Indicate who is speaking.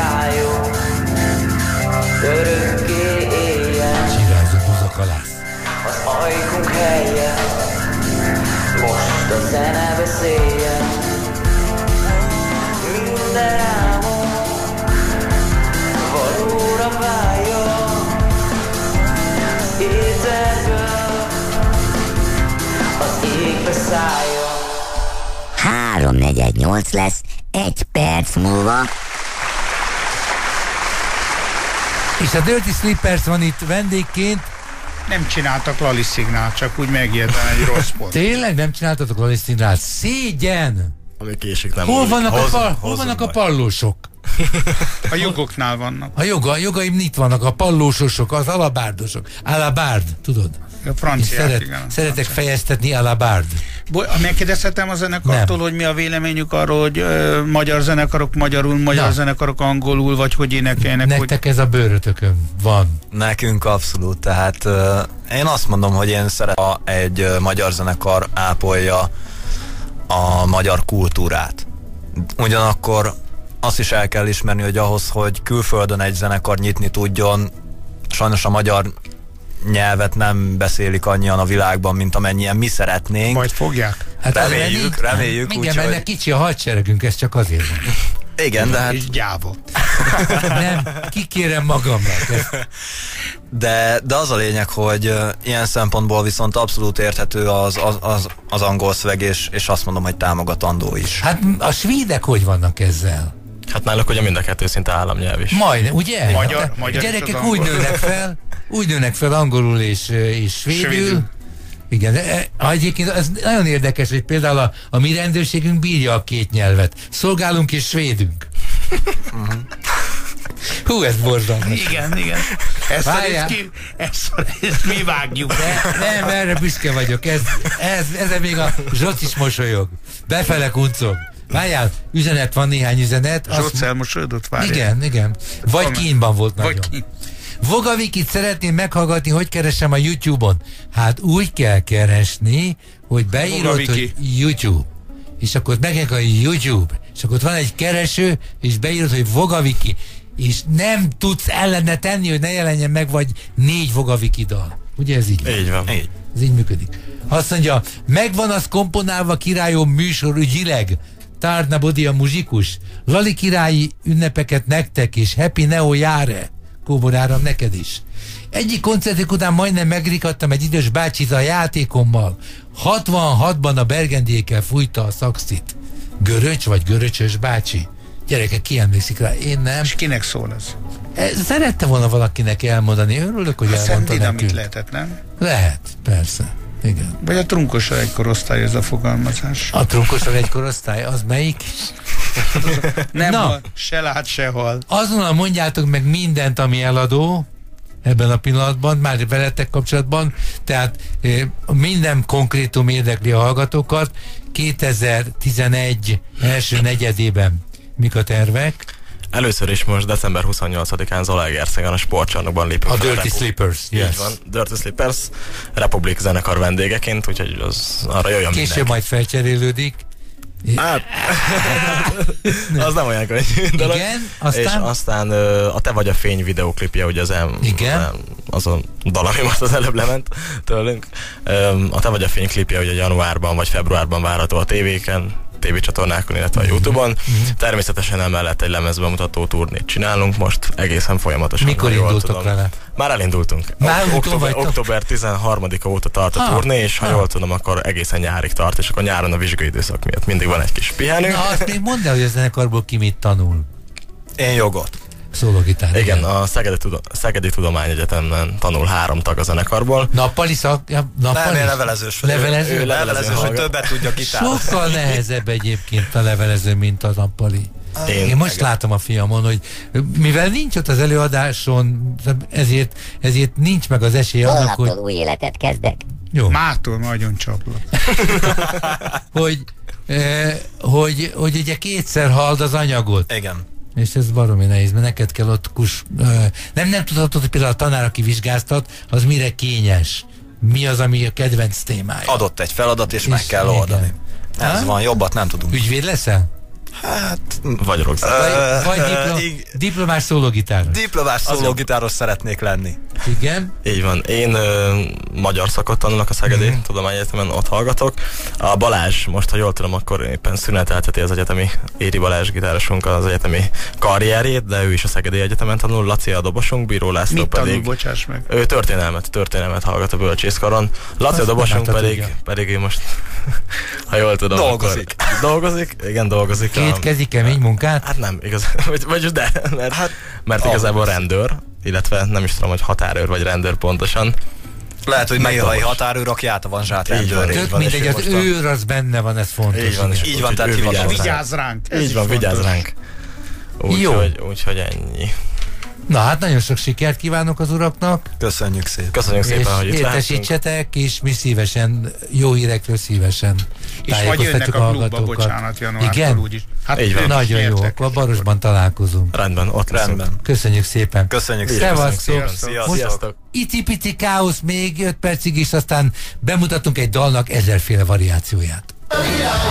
Speaker 1: királyok, örökké éljen.
Speaker 2: Csirázó buzakalász.
Speaker 1: Az ajkunk helye, most a zene beszéljen. Minden álmom valóra váljon, éterből az égbe szálljon.
Speaker 3: 3-4-1-8 lesz, 1 perc múlva.
Speaker 2: És a Dirty Slippers van itt vendégként.
Speaker 4: Nem csináltak Lali szignált, csak úgy megírtam egy rossz pont.
Speaker 2: Tényleg nem csináltatok Lali szignált? Szégyen!
Speaker 5: Ami késik, nem
Speaker 2: Hol vannak a pallósok?
Speaker 4: A jogoknál vannak.
Speaker 2: A jogaim itt vannak, a pallósosok, az alabárdosok. Alabárd, tudod?
Speaker 4: A franciák, igen.
Speaker 2: Szeretek fejeztetni alabárd.
Speaker 4: Megkérdezhetem a zenekartól, hogy mi a véleményük arról, hogy magyar zenekarok magyarul, magyar zenekarok angolul, vagy hogy énekelnek.
Speaker 2: Nektek ez a bőrötökön van.
Speaker 5: Nekünk abszolút, tehát én azt mondom, hogy én szeretem, ha egy magyar zenekar ápolja a magyar kultúrát. Ugyanakkor azt is el kell ismerni, hogy ahhoz, hogy külföldön egy zenekar nyitni tudjon, sajnos a magyar nyelvet nem beszélik annyian a világban, mint amennyien mi szeretnénk.
Speaker 4: Majd fogják?
Speaker 5: Hát reméljük.
Speaker 2: Igen, mert hogy... kicsi a hadseregünk, ez csak azért van.
Speaker 5: Igen, de hát...
Speaker 4: És gyáva.
Speaker 2: Nem, kikérem magamnak.
Speaker 5: De az a lényeg, hogy ilyen szempontból viszont abszolút érthető az angol szöveg, és azt mondom, hogy támogatandó is.
Speaker 2: Hát a svédek hogy vannak ezzel?
Speaker 6: Hát náluk ugye mind a kettő szinte államnyelv is.
Speaker 2: Majd, ugye?
Speaker 4: Magyar
Speaker 2: gyerekek úgy nőnek fel angolul és svédül. Igen, egyébként ez nagyon érdekes, hogy például a mi rendőrségünk bírja a két nyelvet. Szolgálunk és svédünk. Hú, ez borzalmas.
Speaker 4: Igen. Ezt mi vágjuk.
Speaker 2: Nem, erre büszke vagyok. Ezen még a Zsoc is mosolyog. Befele kuncog. Várjál, üzenet van, néhány üzenet.
Speaker 4: Zsoc elmosolyodott, várjál.
Speaker 2: Igen. Vagy kínban volt nagyon. Voga Vikit szeretném meghallgatni, hogy keresem a YouTube-on. Hát úgy kell keresni, hogy beírod, hogy YouTube. És akkor megnyek a YouTube. És akkor van egy kereső, és beírod, hogy Voga Viki. És nem tudsz ellene tenni, hogy ne jelenjen meg, vagy 4 Voga Viki dal. Ugye ez így van?
Speaker 6: Így van.
Speaker 2: Ez így működik. Azt mondja, megvan az komponálva királyom műsorügyileg. Tárna Bodi a muzsikus. Lali királyi ünnepeket nektek, és Happy Neo Jare. Kóboráram neked is. Egyik koncertek után majdnem megrikadtam egy idős bácsit a játékommal. 66-ban a Bergendiékkel fújta a szaxit. Göröcs vagy göröcsös bácsi? Gyerekek, ki emlékszik rá? Én nem.
Speaker 4: És kinek szól ez?
Speaker 2: Szerette volna valakinek elmondani. Örülök, hogy elmondta nekünk.
Speaker 4: Dinamit lehetett, nem?
Speaker 2: Lehet, persze. Igen.
Speaker 4: Vagy a Trunkosra egy korosztály, ez a fogalmazás.
Speaker 2: A Trunkosra egy korosztály, az melyik?
Speaker 4: Nem hal, se lát, se hal.
Speaker 2: Azonnal mondjátok meg mindent, ami eladó ebben a pillanatban, már veletek kapcsolatban, tehát minden konkrétum érdekli a hallgatókat. 2011 első negyedében mik a tervek?
Speaker 6: Először is most december 28-án Zalaegerszegen a sportcsarnokban lépünk.
Speaker 2: A Dirty Slippers, yes.
Speaker 6: Így van, Dirty Slippers, Republic zenekar vendégeként, úgyhogy az arra jöjjön
Speaker 2: később
Speaker 6: mindenki.
Speaker 2: majd felcserélődik.
Speaker 6: Hát, az nem olyan könnyű dolog.
Speaker 2: Igen, aztán?
Speaker 6: És aztán a Te vagy a fény videóklipje, ugye az a dal, ami most az előbb lement tőlünk. A Te vagy a fény klipje ugye januárban vagy februárban várható a tévéken, tévécsatornákon, illetve a YouTube-on. Természetesen emellett egy lemezbemutató turnét csinálunk most, egészen folyamatosan.
Speaker 2: Mikor indultok vele?
Speaker 6: Már elindultunk. Október 13-a óta tart a turné, és ha jól tudom, akkor egészen nyárig tart, és akkor nyáron a vizsgai időszak miatt mindig van egy kis pihenő.
Speaker 2: Na, azt még mondd el, hogy a zenekarból ki mit tanul.
Speaker 5: Én jogot.
Speaker 2: Szólógitár.
Speaker 6: Igen, a Szegedi Tudományegyetemen tanul 3 tag a zenekarból.
Speaker 2: Nappali szak?
Speaker 5: Nem, én levelezős. Levelező, hogy többet tudja gitárolni.
Speaker 2: Sokkal nehezebb egyébként a levelező, mint a nappali. Én most látom a fiamon, hogy mivel nincs ott az előadáson, ezért nincs meg az esély annak, hogy...
Speaker 3: Holnaptól új életet kezdek.
Speaker 2: Jó.
Speaker 4: Mától nagyon csaplak.
Speaker 2: hogy ugye kétszer hald az anyagot.
Speaker 5: Igen.
Speaker 2: És ez baromi nehéz, mert neked kell ott nem tudhatod, hogy például a tanár, aki vizsgáztat, az mire kényes. Mi az, ami a kedvenc témája.
Speaker 5: Adott egy feladat, és meg kell oldani. Ez van, jobbat nem tudunk.
Speaker 2: Ügyvéd leszel?
Speaker 5: Hát...
Speaker 6: Vagy rockzene.
Speaker 2: Vagy diplomás szólógitár.
Speaker 5: Diplomás szólógitáros szeretnék lenni.
Speaker 2: Igen.
Speaker 6: Így van. Én magyar szakot tanulok a Szegedi Tudományegyetemen, ott hallgatok. A Balázs, most ha jól tudom, akkor éppen szünetelteti az egyetemi, Éri Balázs gitárosunk az egyetemi karrierjét, de ő is a Szegedi Egyetemen tanul, Laci a dobosunk, Bíró László
Speaker 4: mit
Speaker 6: pedig...
Speaker 4: tanul, bocsáss meg?
Speaker 6: Ő történelmet hallgat a bölcsészkaron. Laci a dobosunk pedig ő most, ha jól tudom, dolgozik. Igen, dolgozik.
Speaker 2: Kétkezi kemény munkát?
Speaker 6: Hát nem, igaz, vagy de, mert igazából rendőr, illetve nem is tudom, hogy határőr vagy rendőr pontosan.
Speaker 5: Lehet, hogy néhai határőr, aki át van zsát rendőré.
Speaker 2: Tök mindegy, az őr az benne van, ez fontos.
Speaker 5: Így van, tehát
Speaker 4: vigyázz ránk.
Speaker 6: Vigyázz ránk. Úgyhogy ennyi.
Speaker 2: Na hát nagyon sok sikert kívánok az uraknak.
Speaker 5: Köszönjük szépen.
Speaker 6: Köszönjük szépen, hogy itt
Speaker 2: értesítsetek, és mi szívesen, jó hírekről szívesen
Speaker 4: és vagy jönnek a klubba, bocsánat, januártól úgyis.
Speaker 2: Hát így van. Nagyon jó, akkor a Barosban találkozunk.
Speaker 6: Rendben, ott rendben.
Speaker 2: Köszönjük szépen.
Speaker 5: Köszönjük szépen.
Speaker 2: Sziasztok. Iti-piti káosz még 5 percig is, aztán bemutatunk egy dalnak 1000-féle variációját.